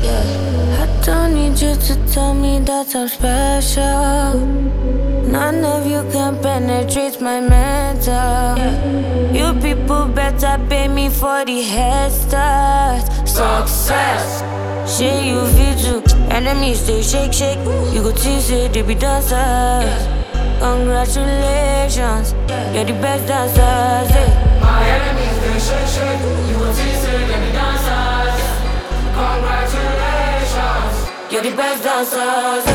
I don't need you to tell me that I'm special. None of you can penetrate my mental. You people better pay me for the head start. Success, share you feel too. Enemies they shake, shake. You go tease it, they be dancers. Congratulations, you're the best dancers. My enemies they shake, shake. You go tease it, they be dancers. Congratulations, you're the best dancers.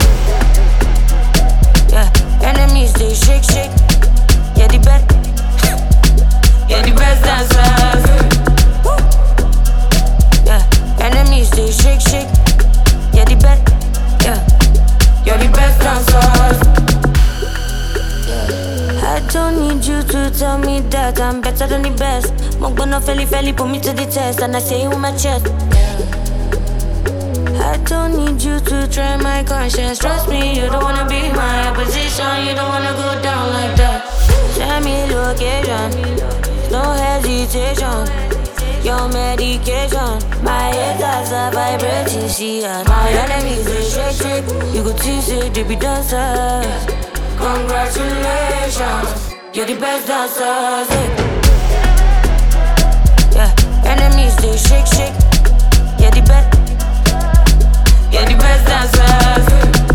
Enemies they shake, shake. You're the best. You're the best dancers. Enemies they shake, shake. You're the best. You're the best dancers. I don't need you to tell me that I'm better than the best. Mogbono feli put me to the test, and I say it with my chest. I don't need you to try my conscience. Trust me, you don't wanna be my opposition. You don't wanna go down like that. Send me location, no hesitation. Your medication, my haters are vibrating. See, my enemies they shake, shake. You go tease it, they be dancers. Congratulations, you're the best dancers. Enemies they shake, shake. You're the best. You're the best dancers.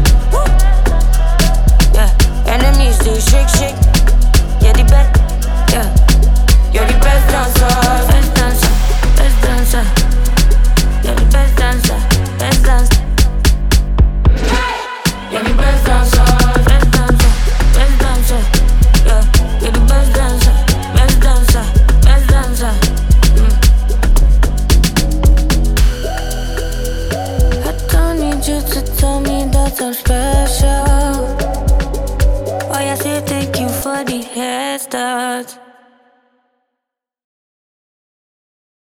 Enemies they shake, shake. You're the best. You're the best dancers. Best dancer, best dancer. You're the best dancer, best dancer. You're the best dancer, best dancer, best dancer. You're the best dancer, best dancer, best dancer. You to tell me that I'm special. Why I say thank you for the head start.